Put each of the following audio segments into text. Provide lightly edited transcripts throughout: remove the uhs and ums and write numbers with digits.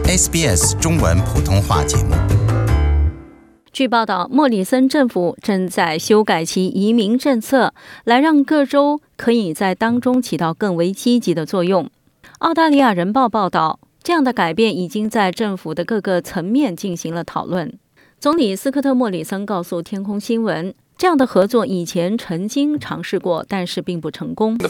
SBS 中文普通话节目。 据报道，莫里森政府正在修改其移民政策，来让各州可以在当中起到更为积极的作用。澳大利亚人报报道，这样的改变已经在政府的各个层面进行了讨论。总理斯科特·莫里森告诉天空新闻，这样的合作以前曾经尝试过，但是并不成功。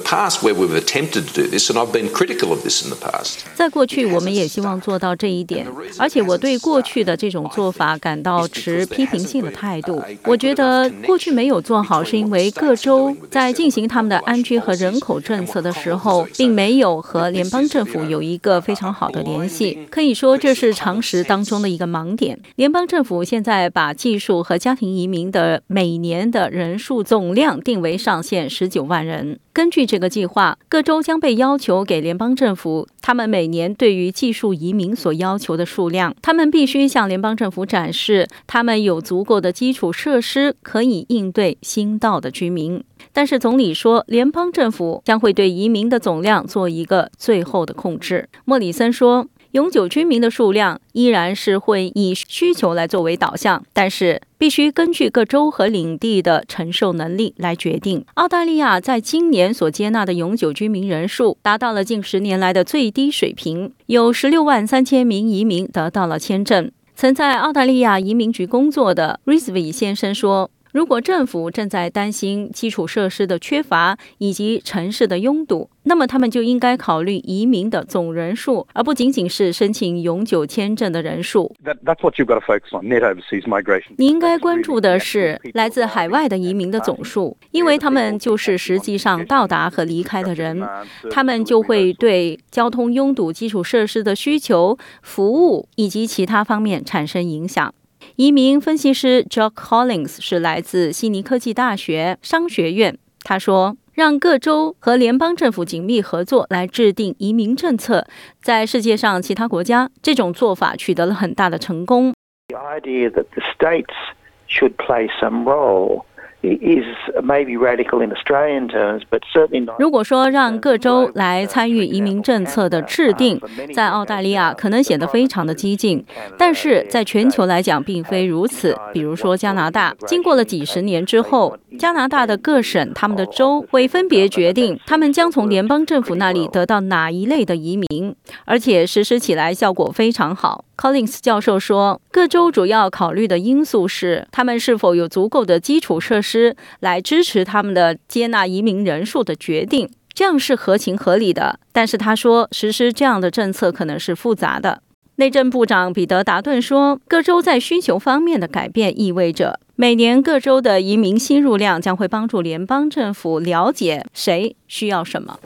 在过去，我们也希望做到这一点，而且我对过去的这种做法感到持批评性的态度。我觉得过去没有做好，是因为各州在进行他们的安居和人口政策的时候，并没有和联邦政府有一个非常好的联系。可以说，这是常识当中的一个盲点。联邦政府现在把技术和家庭移民的每年的人数总量定为上限19万人。根据这个计划，各州将被要求给联邦政府他们每年对于技术移民所要求的数量。他们必须向联邦政府展示他们有足够的基础设施可以应对新到的居民。但是总理说，联邦政府将会对移民的总量做一个最后的控制。莫里森说，永久居民的数量依然是会以需求来作为导向，但是必须根据各州和领地的承受能力来决定。澳大利亚在今年所接纳的永久居民人数达到了近10年来的最低水平，有16万3千名移民得到了签证。曾在澳大利亚移民局工作的 Rizvi 先生说，如果政府正在担心基础设施的缺乏以及城市的拥堵，那么他们就应该考虑移民的总人数，而不仅仅是申请永久签证的人数。你应该关注的是来自海外的移民的总数，因为他们就是实际上到达和离开的人，他们就会对交通拥堵、基础设施的需求、服务以及其他方面产生影响。移民分析师 Jock Collins 是来自悉尼科技大学商学院，他说，让各州和联邦政府紧密合作来制定移民政策，在世界上其他国家这种做法取得了很大的成功。如果说让各州来参与移民政策的制定，在澳大利亚可能显得非常的激进，但是在全球来讲并非如此。比如说加拿大，经过了几十年之后，加拿大的各省他们的州会分别决定他们将从联邦政府那里得到哪一类的移民，而且实施起来效果非常好。Collins 教授说，各州主要考虑的因素是他们是否有足够的基础设施来支持他们的接纳移民人数的决定，这样是合情合理的。但是他说，实施这样的政策可能是复杂的。内政部长彼得·达顿说，各州在需求方面的改变意味着每年各州的移民新入量将会帮助联邦政府了解谁需要什么。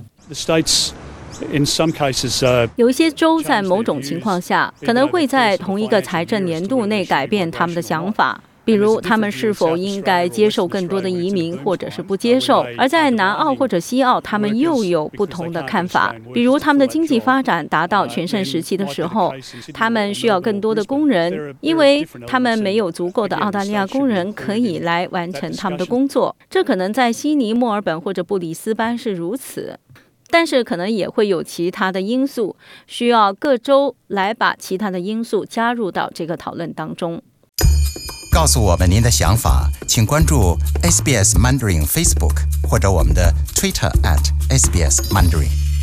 有一些州在某种情况下可能会在同一个财政年度内改变他们的想法，比如他们是否应该接受更多的移民，或者是不接受。而在南澳或者西澳，他们又有不同的看法，比如他们的经济发展达到全盛时期的时候，他们需要更多的工人，因为他们没有足够的澳大利亚工人可以来完成他们的工作。这可能在悉尼、墨尔本或者布里斯班是如此，但是可能也会有其他的因素，需要各州来把其他的因素加入到这个讨论当中。 告诉我们您的想法，请关注 SBS Mandarin Facebook 或者我们的 Twitter @SBS Mandarin。